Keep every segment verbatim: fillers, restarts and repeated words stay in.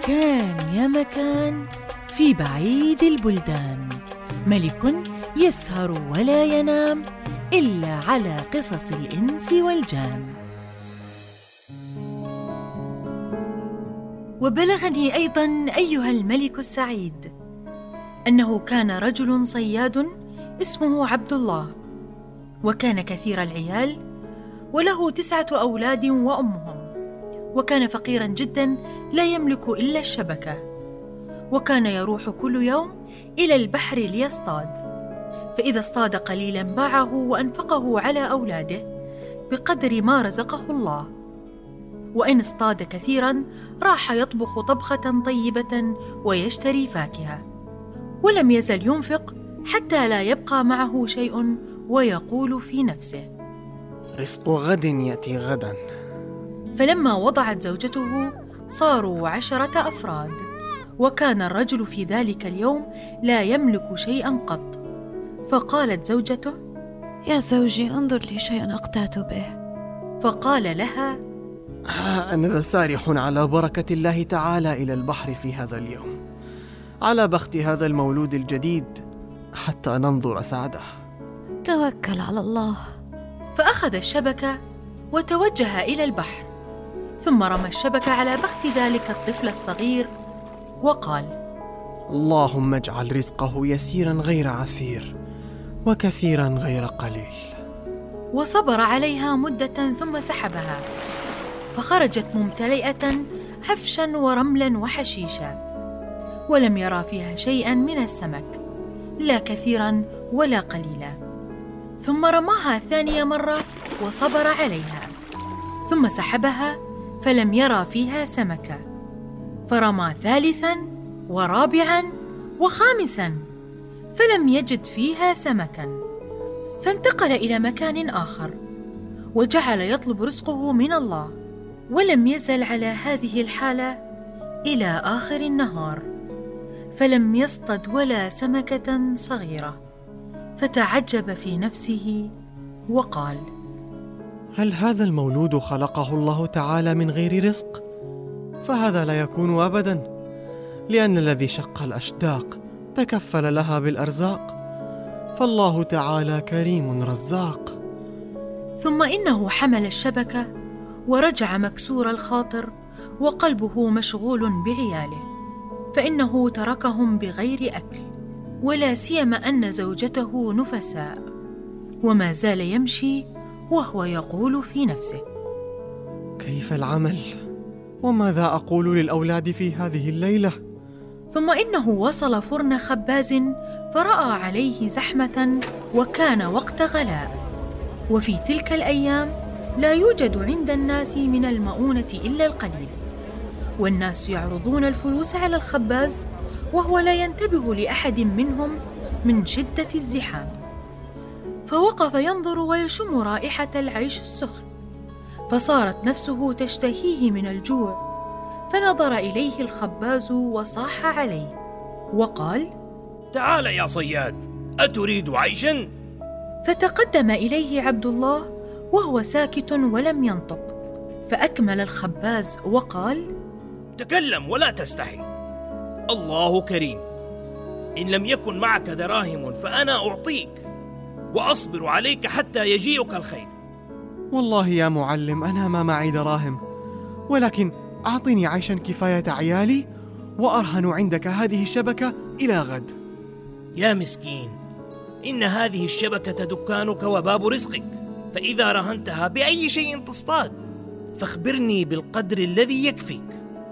كان يا مكان في بعيد البلدان ملك يسهر ولا ينام إلا على قصص الإنس والجان. وبلغني أيضاً أيها الملك السعيد أنه كان رجل صياد اسمه عبد الله، وكان كثير العيال وله تسعة أولاد وأمهم، وكان فقيراً جداً لا يملك إلا الشبكة، وكان يروح كل يوم إلى البحر ليصطاد، فإذا اصطاد قليلاً باعه وأنفقه على أولاده بقدر ما رزقه الله، وإن اصطاد كثيراً راح يطبخ طبخة طيبة ويشتري فاكهة، ولم يزل ينفق حتى لا يبقى معه شيء، ويقول في نفسه: رزق غد يأتي غداً. فلما وضعت زوجته صاروا عشرة أفراد، وكان الرجل في ذلك اليوم لا يملك شيئا قط، فقالت زوجته: يا زوجي انظر لي شيئا أقتات به. فقال لها: ها أنا سارح على بركة الله تعالى إلى البحر في هذا اليوم، على بخت هذا المولود الجديد حتى ننظر سعده. توكل على الله. فأخذ الشبكة وتوجه إلى البحر، ثم رمى الشبكة على بخت ذلك الطفل الصغير وقال: اللهم اجعل رزقه يسيرا غير عسير وكثيرا غير قليل. وصبر عليها مدة ثم سحبها، فخرجت ممتلئة عفشا ورملا وحشيشا، ولم يرى فيها شيئا من السمك، لا كثيرا ولا قليلا. ثم رماها ثانية مرة وصبر عليها، ثم سحبها فلم يرى فيها سمكة، فرمى ثالثا ورابعا وخامسا فلم يجد فيها سمكا، فانتقل إلى مكان آخر وجعل يطلب رزقه من الله، ولم يزل على هذه الحالة إلى آخر النهار، فلم يصطد ولا سمكة صغيرة، فتعجب في نفسه وقال: هل هذا المولود خلقه الله تعالى من غير رزق؟ فهذا لا يكون أبدا، لأن الذي شق الأشداق تكفل لها بالأرزاق، فالله تعالى كريم رزاق. ثم إنه حمل الشبكة ورجع مكسور الخاطر وقلبه مشغول بعياله، فإنه تركهم بغير أكل، ولا سيما أن زوجته نفساء، وما زال يمشي وهو يقول في نفسه: كيف العمل؟ وماذا أقول للأولاد في هذه الليلة؟ ثم إنه وصل فرن خباز فرأى عليه زحمة، وكان وقت غلاء، وفي تلك الأيام لا يوجد عند الناس من المؤونة إلا القليل، والناس يعرضون الفلوس على الخباز وهو لا ينتبه لأحد منهم من شدة الزحام، فوقف ينظر ويشم رائحة العيش السخن، فصارت نفسه تشتهيه من الجوع، فنظر إليه الخباز وصاح عليه وقال: تعال يا صياد، أتريد عيشا؟ فتقدم إليه عبد الله وهو ساكت ولم ينطق، فأكمل الخباز وقال: تكلم ولا تستحي، الله كريم، إن لم يكن معك دراهم فأنا أعطيك وأصبر عليك حتى يجيئك الخير. والله يا معلم أنا ما معي دراهم، ولكن أعطني عيشا كفاية عيالي، وأرهن عندك هذه الشبكة إلى غد. يا مسكين، إن هذه الشبكة دكانك وباب رزقك، فإذا رهنتها بأي شيء تصطاد فاخبرني بالقدر الذي يكفيك.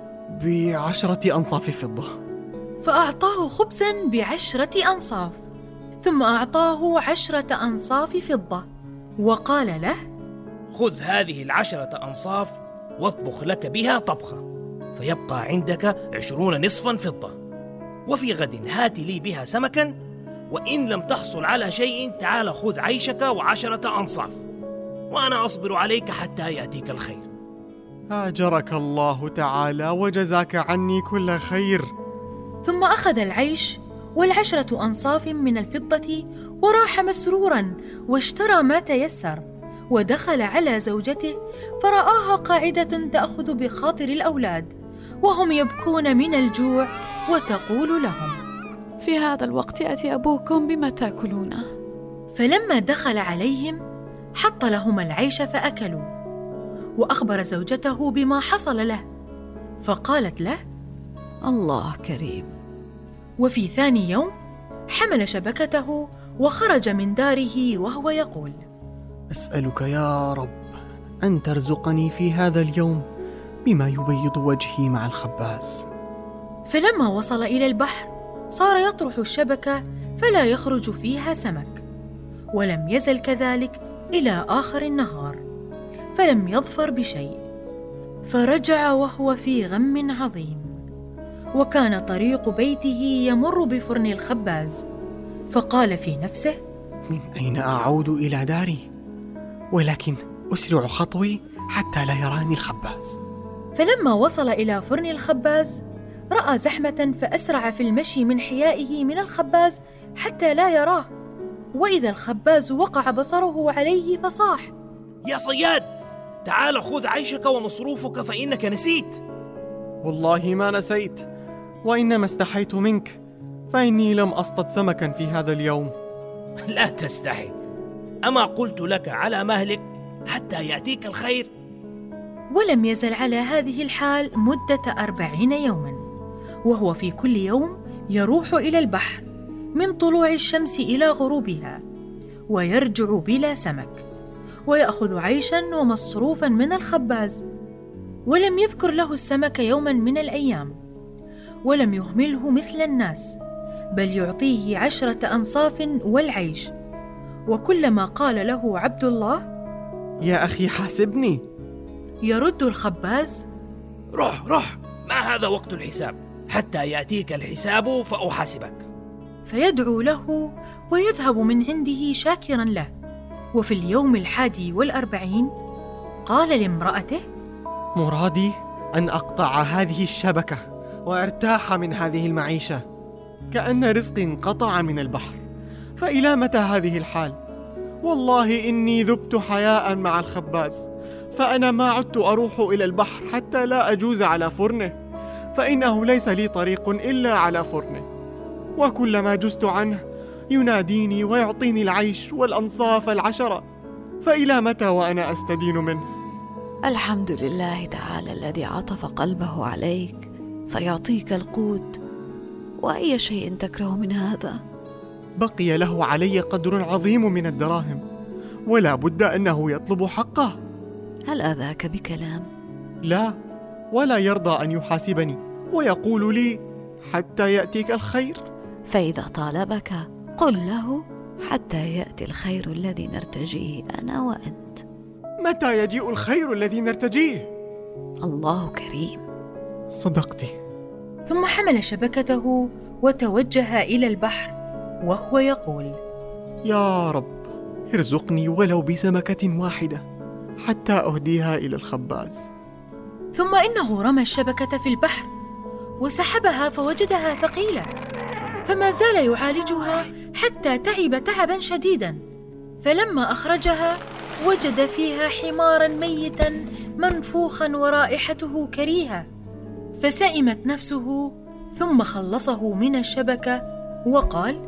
بعشرة أنصاف فضة. فأعطاه خبزا بعشرة أنصاف، ثم أعطاه عشرة أنصاف فضة، وقال له: خذ هذه العشرة أنصاف واطبخ لك بها طبخة، فيبقى عندك عشرون نصفا فضة، وفي غد هات لي بها سمكا، وإن لم تحصل على شيء تعال خذ عيشك وعشرة أنصاف، وأنا أصبر عليك حتى يأتيك الخير. أجرك الله تعالى وجزاك عني كل خير. ثم أخذ العيش والعشرة أنصاف من الفضة وراح مسرورا، واشترى ما تيسر، ودخل على زوجته فرآها قاعدة تأخذ بخاطر الأولاد، وهم يبكون من الجوع، وتقول لهم: في هذا الوقت يأتي أبوكم بما تأكلونه. فلما دخل عليهم حط لهم العيش فأكلوا، وأخبر زوجته بما حصل له، فقالت له: الله كريم. وفي ثاني يوم حمل شبكته وخرج من داره وهو يقول: أسألك يا رب أن ترزقني في هذا اليوم بما يبيض وجهي مع الخباز. فلما وصل إلى البحر صار يطرح الشبكة فلا يخرج فيها سمك، ولم يزل كذلك إلى آخر النهار، فلم يظفر بشيء، فرجع وهو في غم عظيم. وكان طريق بيته يمر بفرن الخباز، فقال في نفسه: من أين أعود إلى داري؟ ولكن أسرع خطوي حتى لا يراني الخباز. فلما وصل إلى فرن الخباز رأى زحمة، فأسرع في المشي من حيائه من الخباز حتى لا يراه، وإذا الخباز وقع بصره عليه فصاح: يا صياد، تعال خذ عيشك ومصروفك فإنك نسيت. والله ما نسيت، وإنما استحيت منك، فإني لم أصطد سمكا في هذا اليوم. لا تستحي، أما قلت لك على مهلك حتى يأتيك الخير؟ ولم يزل على هذه الحال مدة أربعين يوما، وهو في كل يوم يروح إلى البحر من طلوع الشمس إلى غروبها، ويرجع بلا سمك، ويأخذ عيشا ومصروفا من الخباز. ولم يذكر له السمك يوما من الأيام، ولم يهمله مثل الناس، بل يعطيه عشرة أنصاف والعيش. وكلما قال له عبد الله: يا أخي حاسبني، يرد الخباز: روح روح، ما هذا وقت الحساب، حتى يأتيك الحساب فأحاسبك. فيدعو له ويذهب من عنده شاكرا له. وفي اليوم الحادي والأربعين قال لامرأته: مرادي أن أقطع هذه الشبكة وأرتاح من هذه المعيشة، كأن رزقي انقطع من البحر، فإلى متى هذه الحال؟ والله إني ذبت حياء مع الخباز، فأنا ما عدت أروح إلى البحر حتى لا أجوز على فرنه، فإنه ليس لي طريق إلا على فرنه، وكلما جزت عنه يناديني ويعطيني العيش والأنصاف العشرة، فإلى متى وأنا أستدين منه؟ الحمد لله تعالى الذي عطف قلبه عليك فيعطيك القوت، وأي شيء تكره من هذا؟ بقي له علي قدر عظيم من الدراهم، ولا بد أنه يطلب حقه. هل أذاك بكلام؟ لا، ولا يرضى أن يحاسبني، ويقول لي: حتى يأتيك الخير. فإذا طالبك قل له: حتى يأتي الخير الذي نرتجيه أنا وأنت. متى يجيء الخير الذي نرتجيه؟ الله كريم. صدقتِ. ثم حمل شبكته وتوجه إلى البحر وهو يقول: يا رب ارزقني ولو بسمكة واحدة حتى أهديها إلى الخباز. ثم إنه رمى الشبكة في البحر وسحبها فوجدها ثقيلة، فما زال يعالجها حتى تعب تعبا شديدا. فلما أخرجها وجد فيها حمارا ميتا منفوخا ورائحته كريهة، فسئمت نفسه، ثم خلصه من الشبكة وقال: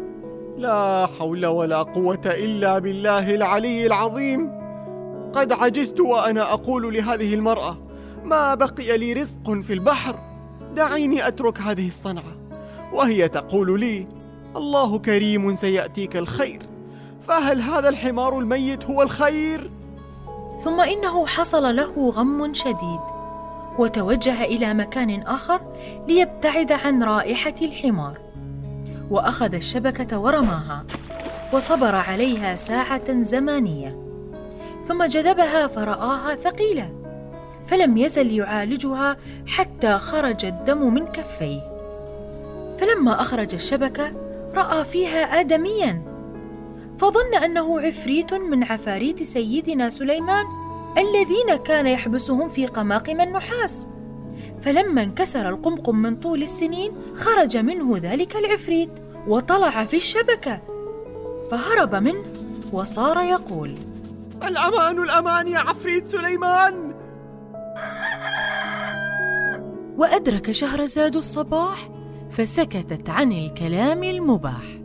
لا حول ولا قوة إلا بالله العلي العظيم، قد عجزت وأنا أقول لهذه المرأة: ما بقي لي رزق في البحر، دعيني أترك هذه الصنعة، وهي تقول لي: الله كريم سيأتيك الخير، فهل هذا الحمار الميت هو الخير؟ ثم إنه حصل له غم شديد، وتوجه إلى مكان آخر ليبتعد عن رائحة الحمار، وأخذ الشبكة ورماها، وصبر عليها ساعة زمانية، ثم جذبها فرآها ثقيلة، فلم يزل يعالجها حتى خرج الدم من كفيه. فلما أخرج الشبكة رأى فيها آدمياً، فظن أنه عفريت من عفاريت سيدنا سليمان الذين كان يحبسهم في قماقم النحاس. فلما انكسر القمقم من طول السنين خرج منه ذلك العفريت وطلع في الشبكة، فهرب منه وصار يقول: الأمان الأمان يا عفريت سليمان. وأدرك شهرزاد الصباح فسكتت عن الكلام المباح.